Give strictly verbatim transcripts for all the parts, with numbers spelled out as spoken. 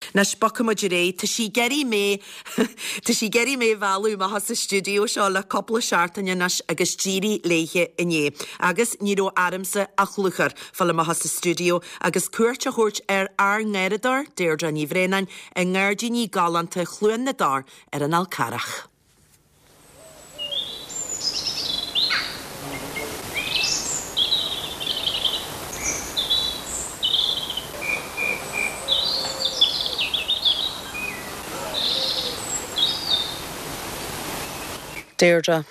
Na spocca mo diré, tá sí geri mé tá sí geri mé bhú ma has sa studio seo le coppla seaartainne nas agus ddíri léige iné. Agus níró arimsa a chluchar fall ma has sa studio agus cuairte hort ar ar ngeiradar Deirdre ní bhrénain a ngairdí ní galanta chluan na dar ar an Alcarach. Deirdre,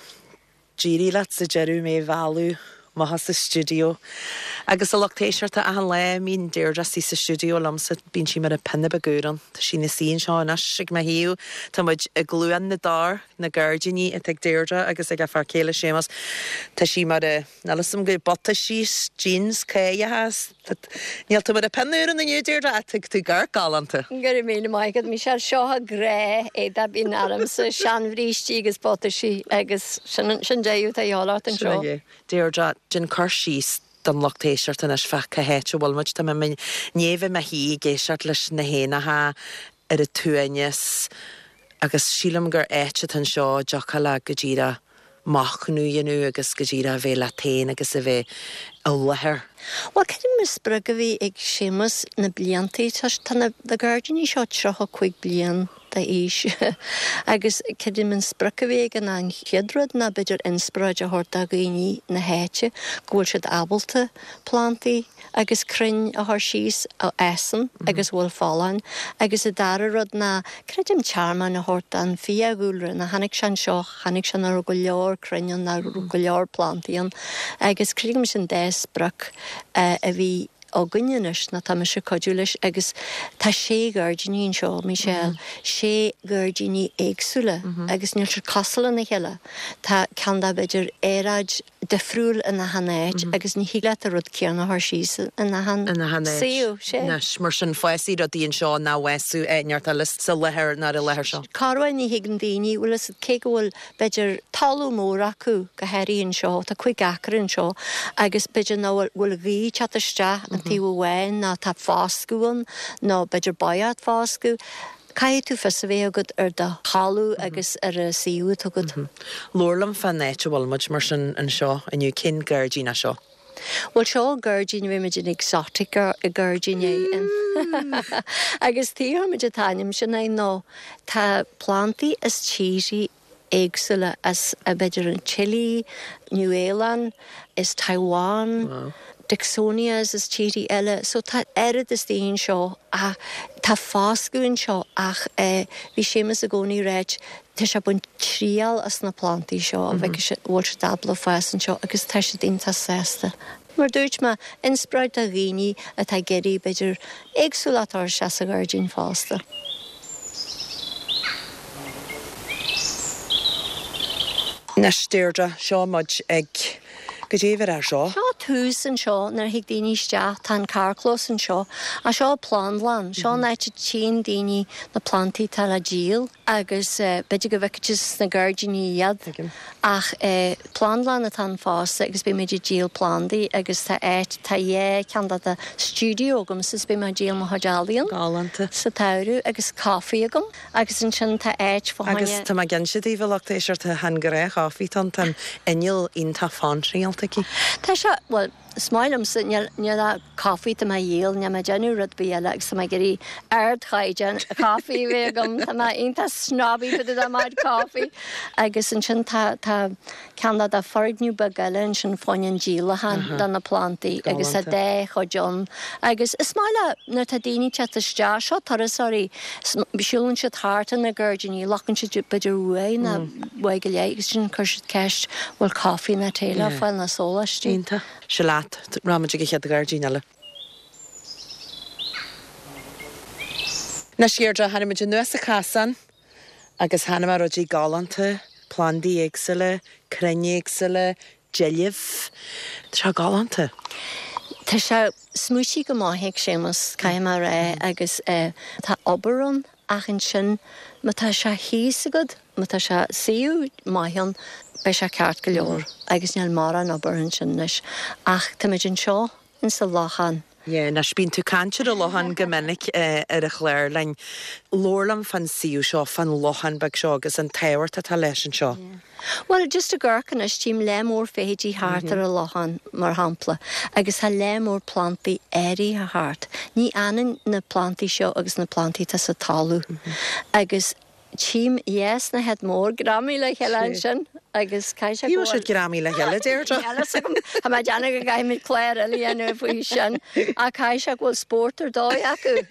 Giri lat sa jeru mé bhú ma has sa studio. Agus a loctéisiirta a an le mín Deirdre sí sa studio lamsa bín si mar a pinna bagúran. Tá sí na sín seo na sig ma hiú tá muid a gluúan na dar na gardini a ag Deirdre agus ag a far céile sémas. Tá sí mar a nalasam go botta sís jeans cé a has. Níl tú mar a pinúran na nniu Deirdre a ag tú gar galanta. Gur mí maigad mi se seo a gré é da bín aram sa seanhrítí agus botta sí agus sin déú a dheáart an seo. Deirdre, gin car sís don loctéisiart an is fecha héit bhilmuid tá min néomh me hí géisiart leis na héanathe ar a tuainis agus sílam gur éite an seo deocha le go ddíra machnú dhéanú agus go ddíra bheith le tain agus a bheith a lethir. Well, cyn mis brygg a fi ag sémas na bliantaí tána the Guardian seo trocha chuig blian da is. Agus cyn mis brygg a fi ag an an chiadrad na beidir inspiraid a horta gaini na héite gwyl siad abalta plantaí agus cryn a hor sís a esan agus wal fálan agus a dararad na credim charman a horta an fia gúlra na hanig sian seo hanig sian ar go leor crynnion na go leor plantaíon agus credim sin des brygg Uh, a bhí ó gunnenis na tá me se codúlis agus tá sé gardínín seo Michelle sé gardíní éagsúla agus níl se casala na heile tá canda beidir éraid defriúil in na hanéid agus ní híle a rud cean a th sísa in na han séú sé Nes mar sin foií a dtíon seo ná weú éart a list sa lethir na a lethir seo. Carhain ní higann daoine bhfuil is cé bhfuil beidir talú mór acu go heiríonn seo tá chuig gacarann seo agus beidir ná bhfuil bhí chaiste tíú bhhain ná tá fáscúin nó beidir baiad fáscú. Cai tú fes a bhéh agad ar de chalú agus ar a síú tugad. Lorlam fan néite bhil muid mar sin an seo aniu cin gardína seo. Well, seo gardín bhí meid in exotic a gardín é. Agus tíor meid a tainim sin é nó tá plantaí is tíí éagsúla as a beidir an Chile, New Zealand, is Taiwan, wow. Dixonias is tíri eile, so tá erad is daon seo a tá fáscúin seo ach eh, bhí sémas a gcónaí réid tá se bun tríal as na plantaí seo a bheith bhil se dabla fesan seo agus tá sé dínta sésta. Mar dúirt me inspráid a ghaoine a tá geirí beidir éagsúlatar se a gardín fásta. Nes Deirdre seo muid ag go dtíobhar ar seo. Seo tús an seo nar hiag daoine isteach tá carclós an seo a seo plánlan. Seo náite tíon daoine na plantaí tal a díal agus beidir go bheicetis na gardíní iad ach plánlan a tan fásta agus bí méidir díal plandaí agus tá éit tá é ceanda a stúdio agam sus bí mar díal mo hadálíon Gálanta sa tairú agus cáfií agam agus an sin tá éit fá agus tá gan si dí bhachta éisiart a hangaré cáfií tan tan inil on tá fántríal Tá se, well, smáilm sa níl a cáfií tá dhéal ne me genú rud bíile agus sa gurí aird chaidean a cáfií bhé gom tá onanta snobí bud a maid cáfií agus an sin tá ceanna a fordniú bagaile sin fáin díalahan dan na plantaí agus a dé chu John agus is smáile nar tá daoine te iste seo tarsaí bisisiúlann si hátan na gardíní lachann si beidir rué na bhaige le agus sin chu si ceist bhfuil cáfií na téile fáil na sólastínta. Se leat ráidir go chead a gardín eile. Na Deirdre hanna muid nuas a chasan agus hanna mar rodí galanta, plandaí éagsúla, crynne éagsúla, geileh, tá galanta. Tá se smúisí go maithaigh sémas caiim mar ré agus tá obairún achan sin má tá se híos agad, má tá se síú maithain bei se ceart go leor agus neal mar an obairún sin leis ach tá méid an seo in sa lachan Yeah, na bín tú cantir a lohan gomininic ar a chléir lein lórlam fan siú seo fan lohan bag seo agus an tairta tá leis an seo. Well, just a gurcan is tím le mór féidí háart ar a lohan mar hampla, agus ha le mór plantaí éirí a háart. Ní anan na plantaí seo agus na plantaí tá sa talú. Agus tím, yes, na het mór gramí le heile sin, agus caiise Í sé gramí le heile déirte? Ha ma deanna go gaim mit léir a líanú faoi sin, a caiise bhfuil spórtar dói acu.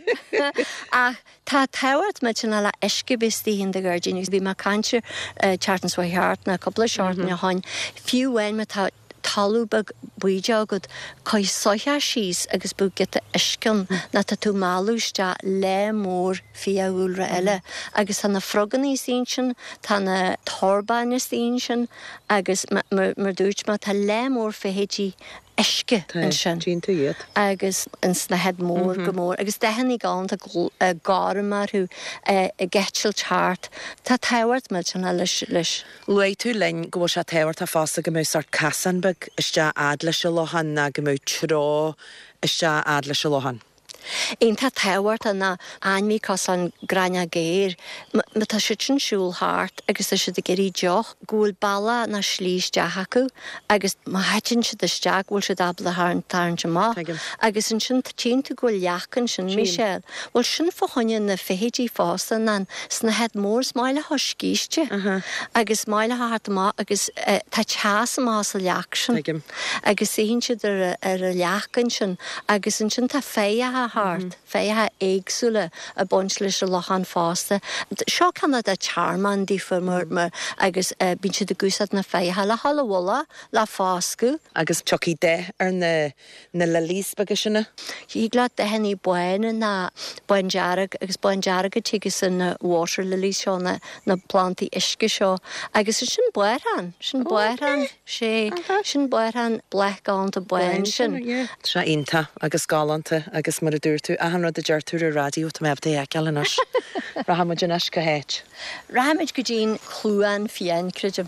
A tá tairt me sin le iscebistí hin de Virginia, bhí mar cantir chartans wa heart na couple of short na hain, fiú wein me tá talú bag buide agad cai soithe síos agus bu geta iscin na tá tú máúiste le mór fiúra eile agus tá na froganí sin tá na torbaine sin agus mar dúirt má tá le mór féhétí isce an sin agus ins na head mór go mór agus dehanní gáin a gárammarú a getsil chart tá tairt me sin leis leis. Lué tú lein go se tairt a fásta go mé sart casan bag iste adla se lohan na go mé trá iste adla se lohan. Ein tá tairt a na aimí cos an grania géir, ma tá si sin siúl háart agus is si de geirí deoch, gúil balla na slís deachaú, agus ma heitin si de steag bhfuil si dabla haar an tarn se má, agus in sin tín tú gúil leachan sin Michelle, bhfuil sin fochoine na féhédí fásta na sna het mór smáile ho scíiste, agus smáile háart má agus tá teas má sa leach sin, agus hín si ar a leachan sin, agus in sin tá féia hart, féthe éagsúla a bons leis a lochan fásta. Seo canna a charman dí fumar mar agus bín si de gúsad na féthe le halahla le fáscu. Agus choí de ar na na lelís bagus sinna? Íglad de henní buine na buinjarag agus buinjarag a tugus san na water lily seo na na plantaí isce seo. Agus sin buirhan, sin buirhan sé sin buirhan bleáin a buin sin. Se ínta agus gáanta agus mar dúirtú a hanrad a deirtú a radioú tá mebh é ceannas. Rahamid in go héit. Rahamid go dín clúan fian cruidim.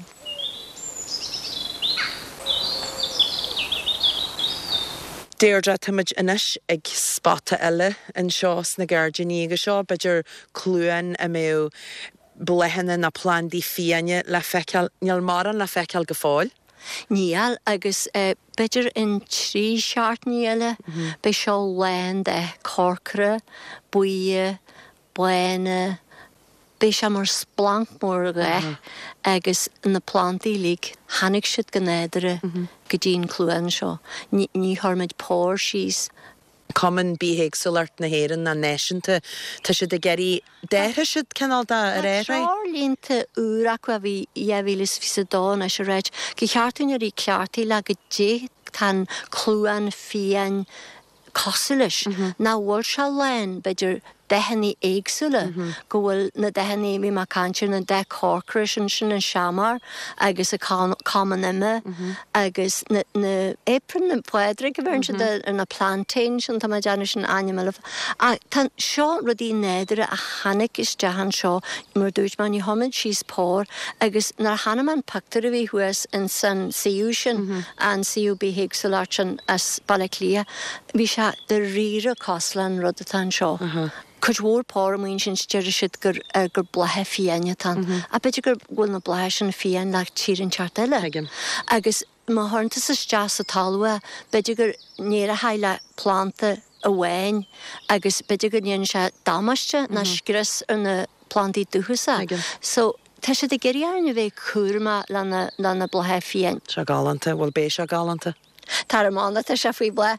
Deirdre tamid inis ag spata eile an seos na Gardaí go seo beidir clúan a mé blehanna na plandí fianne le feiceal neal maran le feiceal go fáil. Níl agus uh, beidir in trí seart níile mm-hmm. be seo lein de corcra, buie, buine, be se mar splank mór ga mm-hmm. agus na plantaí líg hanig siad gnéidere mm-hmm. go dín clúan seo. Ní, ní harmid pór síos. Common bíhéig sulart na héan na neisianta tá si de geirí déire siad canál da a réir? Seár línta úrach a bhí jevílis fi sa dáin a se réid. Go cheartún ar í ceartaí le go dé tan clúan fian cosilis. Mm-hmm. Na bhfuil se lein beidir dehanní éagsúla mm-hmm. go bhfuil na dehanní mi má cantir na de corcra sin sin an seamar agus a common imime mm-hmm. agus na, na éiprin na poedra go bhain mm-hmm. de na plantain sin tá deanna sin animal a tan seo rudí néidir a hanig is dehan seo mar dúirt man í homid síos pór agus nar hanaman pactar a bhí huas in san siú sin mm-hmm. an siú bíhéagsúla sin as balaclia bhí se de ríra coslan rud a tan seo. Uh-huh. Cos mhór pór am sin steir siad gur ar gur blethe fianne tan. Mm-hmm. A beidir gur bhfuil na blethe sin fian le tír an teart eile. Agus má tharnta sa steas a talua, beidir gur néar a haile planta a bhhain, agus beidir gur níon se damaiste mm-hmm. na scris ar na plantaí dúchasa. So, tá sé de geiríar na bheith cuarma le na blethe fian. Se galanta, bhfuil bé se galanta. Tar mána tá se faoi ble.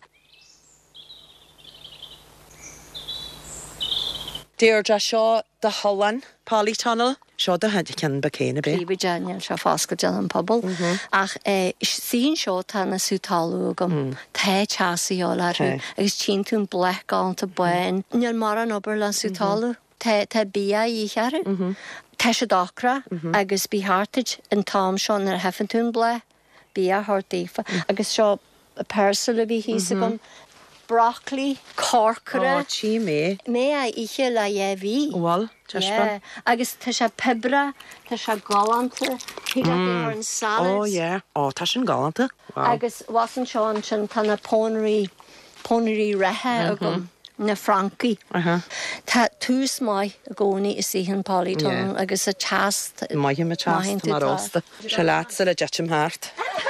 Deirdre seo de Holland Polytunnel seo de head cin ba céna bé. Príomh Daniel se fásca dean an pobl. Mm-hmm. Ach eh, sín seo tá na sútalú agam mm. Tá teasaí álarú agus tín tún bleáanta buin. Níl mar an obair le sútalú. Mm-hmm. Tá bia í chearú. Mm-hmm. Tá se dacra mm-hmm. agus bí hartaid an tám seo ar hefantún ble bia hartaífa mm. agus seo a persula bhí hí agam. Broccoli, corcra. Oh, tí mé. Mé a ihe le éhí. Well, yeah. Agus tá se pebra, tá se galanta, higa mm. ar an salads. Oh, yeah. Oh, tá sin galanta. Wow. Agus wasan seán sin tanna pónraí pónirí rathe agam na Frankie. Tá tús mai a gcónaí is íhan Polyton agus a teast. Maithim a teast mar ósta. Se leat sa le detim háart.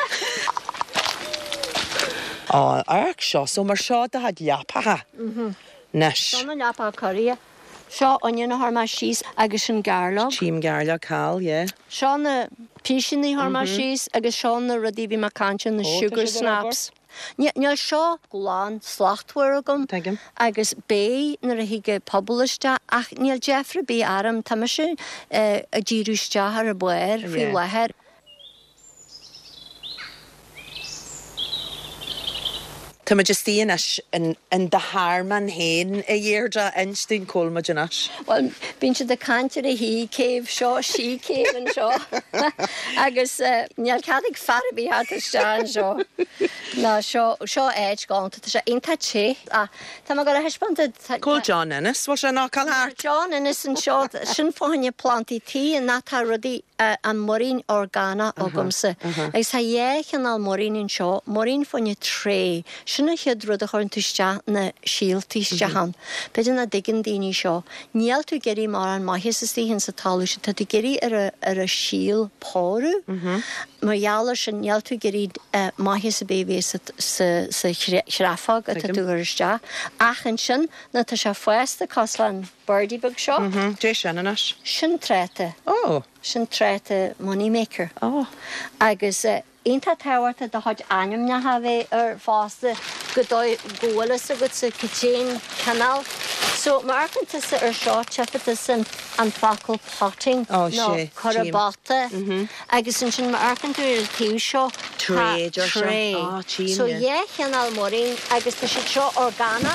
Á, arc seo, so mar seo a had leapatha. Nes. Sona leapa coria. Seo onion na harma síos agus an garlog. Tím garla cal, yeah. Seo na píisinaí harma síos agus seo na rudí bhí macanchan na sugar snaps. Níl seo gláán slachtfuir agam agus bé nar a hiige pobliste ach níl Jeffrey bí aram tamise a ddíúiste ar a buir fi leher. Tá ma just íon an de háman héin a dhéirda einstún cólma dúnas. Well, bín si de cantir a hí céh seo sí céh an seo. Agus níl cadig farabí hat isteán seo. Na seo seo éid gáanta tá sé inta té a tá go a heispanta Cól John Ennis, bhil sé ná calhart? John Ennis an seo sin fáinne plantí tí an natá rudí an morín organa ágamsa. Agus tá dhéchan al morín in seo, morín fáinne tré. Sinna chiad rud a chuirn túiste na síaltíiste han. Beidir na diggin daoine seo. Níl tú geirí mar an maithis is tíhinn sa talú se, tá tú geirí ar a síal páru. Mar jalar sin níl tú geirí maithis a bévé sa chráfag a tá tú guriste. Achan sin na tá se fuesta coslan birdie bug seo. Dé sin anas? Sin tréte. Oh. Sin tréte money maker. Oh. Agus Inta táhairta de chuid aim na ha bheith ar fásta go ggólas a go sa kitchen canal. So marcanta sa ar seo tefata san an facal potting no chorabata agus an sin marcanta ar tíú seo trade or trade. So yeah canal morin agus tá sé seo organa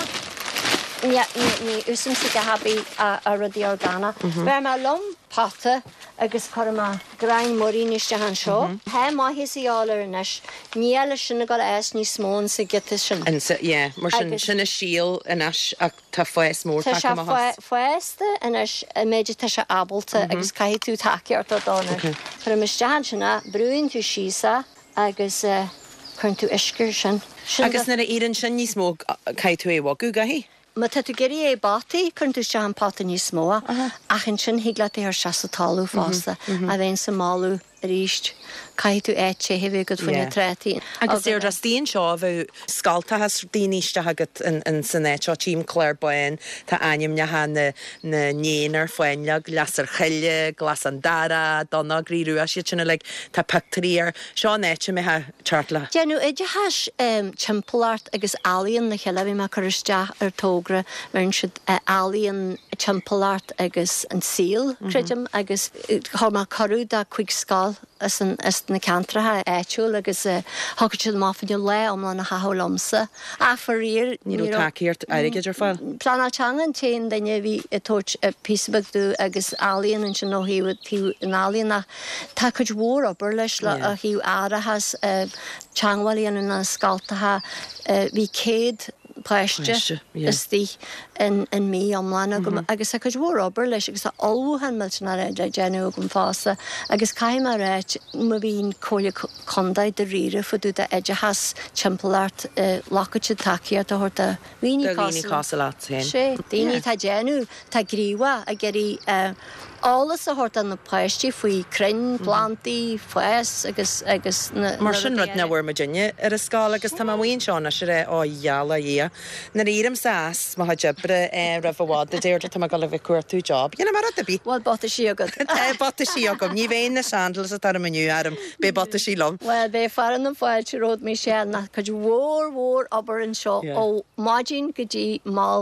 ní úsam sa go habí a rudí organa. Bear má lom pata agus chorma grain moríiste han seo. He maithis íálar inis, níl sinna go eis ní smón sa gita sin. And so, yeah, mar sin sinna síl inis ach tá fues mór tá se fuesta inis méidir tá se abalta agus caiithí tú takeart a dána. Chur miste han sinna brúin tú sísa agus chun tú iscir sin. Agus na a ían sin níos mó caiith tú éhá gugahí? Ma tá tú geirí é bátaí chun tú se an pata ní smóa achan sin higla ar se sa talú fásta a bhéon sa máú ríist cai tú éit sé hefé go funne tretí. Agus sé ras tíon seo bh scalta has daoiste agat in sannéit seo tím Claire Boyan tá aim ne ha na néanaar foiinleag lasar cheile, glas an dara, donna gríú a si sinna le tá pectaríar seo néite me ha chartla. Genú idir has timpart agus alíonn na cheile bhí me chuiristeach ar tógra mar si alíonn timpart agus an síl creidem agus chá má choú a chuig scal as an as na cantrathe éitiúil agus thugad siad máfaidir le omlá na chaholomsa a farír ní takeíart aige ar fáil. Planachangan té daine bhí tóirt písabagú agus alíonn an sin nóhíú tíú an alíonna tá chud mhór obair leis le a hiú áirithas teanghhaíon na scaltathe bhí céad Preiste is tí in mí amlána agus a chud mhór obair leis agus áhan me na réidir déanú gom fása agus caiim a réit má bhín cóla condaid de riire fuú de éide has timpart lacaid takeíart a thuirta bhíine cása sé daoine tá déanú tá gríha a geirí álas a thuirta na pleistí faoi crinn, plantaí, fues agus agus mar sin rud na bhfuir Virginia ar a scáil agus tá bhaon seánna se ré á dheala dhé. Na íram sás má debre ra bhád a déirta tá go le bh cuairtú job. Dhéana mar a bí? Bhil bota sí agad. Bota sí agam, ní bhéon na seanlas a tar maniu arm bé bota sí lom. Well bé faran an fáil se ród mé sé na chud mhór mhór obair an seo ó mágin go dtí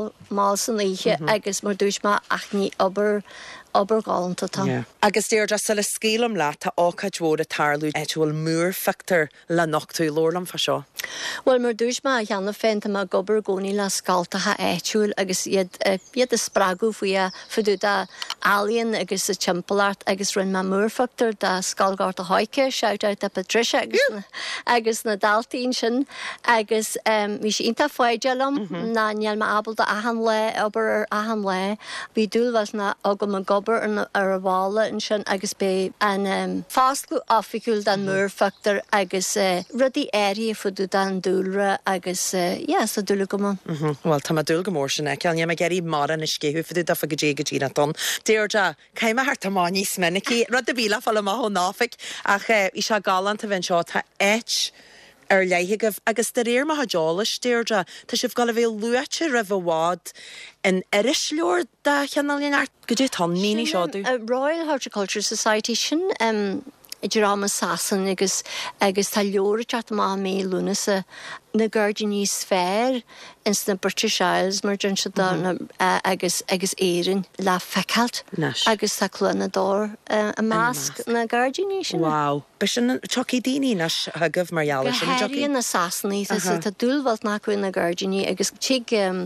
má san ihe agus mar dúis má ach ní obair Obergálanta tá. Agus déir just le scélam le tá ácaid mhór a tarlú éúil múr fetar le nachtú lólam fa seo. Well mar dúis má cheanna fénta má gobar gcónaí le scaltatha éitiúil agus iad a sppragu faoi fuú de alíonn agus a timpart agus rinn má múrfachtar de scalgart a haike seout out a Patricia agus na daltaín sin agus mí sé inta foiidelam na neal má abal a ahan le obair ahan le bhí dúlhas na agam a gobar obair ar a bhála in sin agus bé an fáscú áficúil den mórfachtar agus rudí éirí fudú den dúlra agus sa dúla go man. Well, tá dúil go mór sinna ceann me geirí mar an is céú fudú dafa go dé go dtína ton. Déirde caiime hart amáí smenicí rud a bhíla fall math náfic ach i se galant a bhain seo tá éit ar leitheigh agus de réir math deálas Déirde tá sibh gal a bhéh luaite ra bhád in iris leor de cheanalíon art go dtí tan níní seoú. Royal Horticultural Society sin um, Idirama Sasan agus agus tá leor teat má mé lúnasa na Gardení sfér ins na British Isles mar dún se agus agus éirin le fecalt agus tá cluna dór a másc na Gardení sin. Wow. Be sin choí daoine na hagah marall sin Gehéiríonn na Sasanní tá dúlhalt nachcuin na Gardení agus tí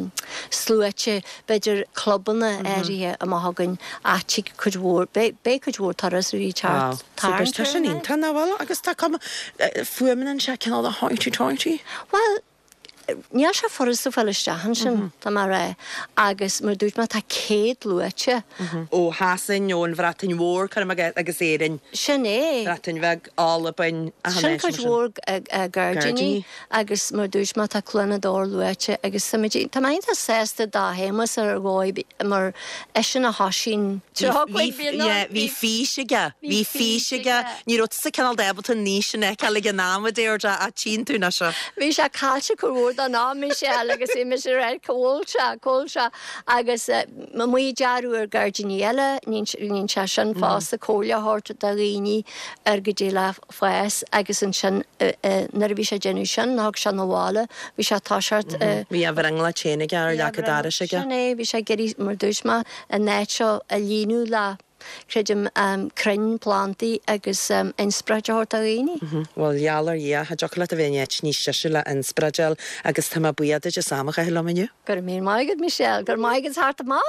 slúite beidir clubbanna éirithe a hagann a tí chud mhór bé chud mhór taras rí teart. Tá sin ínta na bhil agus tá fuaman se ceál a háintí táintí? Well, níl se forras sa felliste sin tá mar ré agus mar dúirt me tá céad luaite. Ó hasan neon bhratain mhór chu agus éirin. Sin é. Bhratain bheith álapain a sin chuid mhór a Gardení agus mar dúirt me tá cluna dór luaite agus samidí. Tá maint a sésta dá hémas ar gáib mar é sin a hasín. Bhí fíisiige, bhí fíisiige ní rud sa canal débal níos sinna ceala gan náma Déirde a tín túna se. Bhí se cáilte go an ná mi sé agus é mis réir cóilse cóilse agus má mu dearú ar Gardení eile nín se sin fás a cóla háirta a rií ar go dé le foies agus an sin nar bhí sé genú sin ná se nóhála bhí se táseart bhí a bhar angla chéna ar le go dára se sin é bhí sé geirí mar dúisma a néitseo a líú le Credim um, cryn planti agus um, inspraid a horta réini. Wel, ialar ia, ha jocolat a feinech ní sisila inspraidel agus tam a bwyad a jasamach a hilo menu. Gur mír maigad, Michelle, gur maigad harta ma.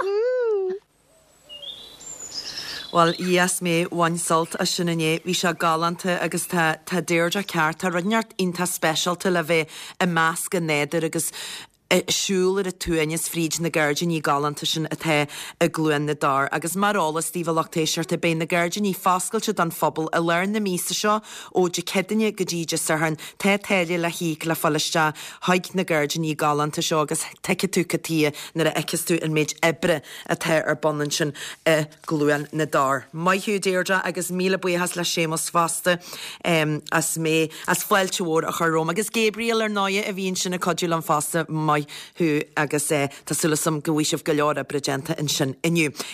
Well, yes me one salt a sinne vi se galante agus ta ta Déirde ceart ta runeart inta special te le bheith a másc a néidir agus siúlar a tuainnes fríd na Gardení galanta sin a the a gluin na dar agus marála Steve Loctéisiart a bé na Gardení fáscailte don phobal a learn na mísa seo ó de cedanne go ddíide sarhan te teile le híic le falliste haig na Gardení galanta seo agus teice tú catí na a eicistú in méid ebre a the ar bonan sin a gluin na dar. Maithú Déirde agus míle buchas le sémas fasta um, as mé as foiilte mhór a churóm agus Gabriel ar náide a bhíonn sin a codúil an fasta mai hu agus é tá sulasam go bhíisih go leor a brigenta in sin inniu.